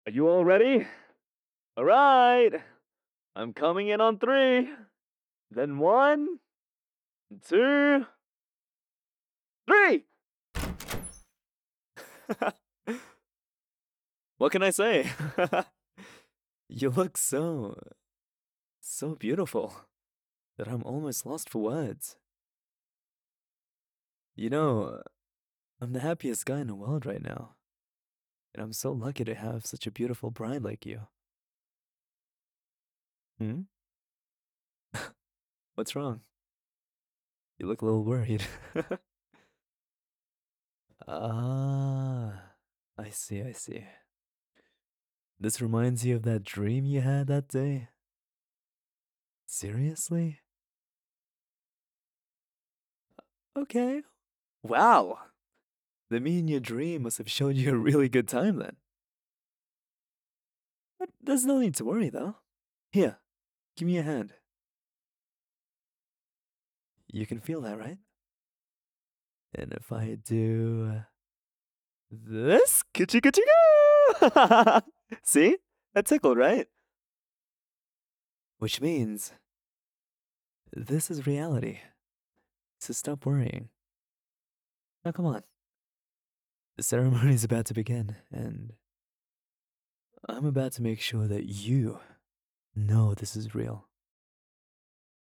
Are you all ready? All right. I'm coming in on three. Then one, two, three. What can I say? You look so beautiful that I'm almost lost for words. You know, I'm the happiest guy in the world right now, and I'm so lucky to have such a beautiful bride like you. Hmm? What's wrong? You look a little worried. Ah, I see, I see. This reminds you of that dream you had that day? Seriously? Okay. Wow. The me in your dream must have shown you a really good time then. But there's no need to worry though. Here, give me a hand. You can feel that, right? And if I do this, kitchi kitchi go! See? That tickled, right? Which means this is reality. So stop worrying. Now come on. The ceremony is about to begin, and I'm about to make sure that you know this is real.